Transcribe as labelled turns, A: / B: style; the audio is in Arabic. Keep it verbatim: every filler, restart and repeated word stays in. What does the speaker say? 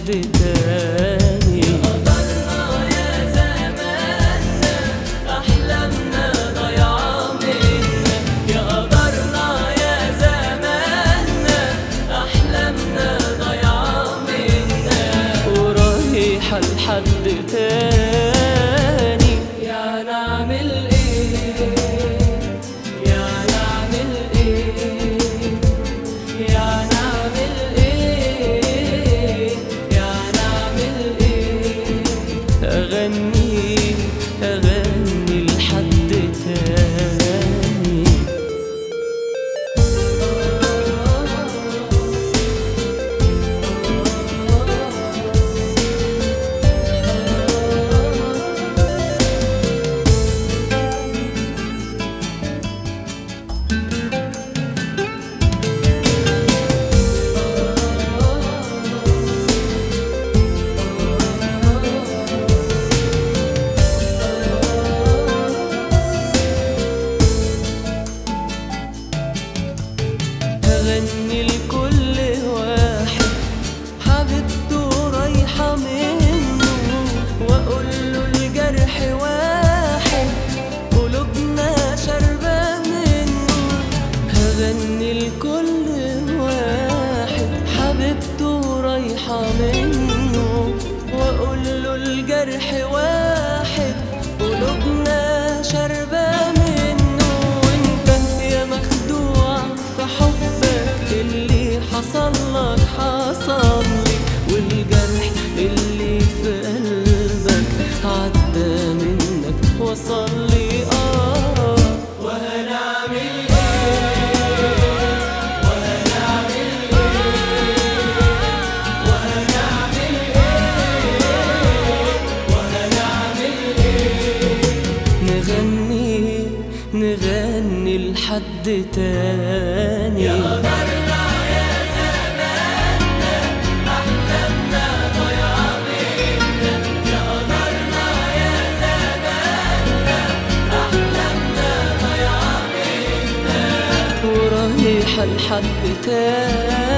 A: لحد تاني.
B: قدرنا يا زماننا أحلامنا ضايعة منا، يا قدرنا يا زماننا أحلامنا ضايعة منا،
A: ورايحة لحد تاني.
B: يا نعمل إيه يا نعمل إيه يا نعمل إيه يا نعمل إيه.
A: أغني أغني لحد تاني. أغني لكل واحد حبيبته رايحة منه، وأقول له الجرح واحد قلوبنا شاربة منه. هغني لكل واحد حبيبته رايحة منه، وأقول له الجرح واحد قلوبنا شاربة منه. وانت يا مخدوع في حبك، اللي حصل لك حصل لي، والجرح اللي في قلبك عدى منك وصل لي. آه
B: وهنعمل إيه وهنعمل إيه وهنعمل إيه وهنعمل إيه.
A: نغني نغني لحد تاني.
B: يا قدرنا يا زماننا أحلامنا ضايعة منا، يا قدرنا يا زماننا أحلامنا ضايعة منا،
A: ورايحة لحد تاني.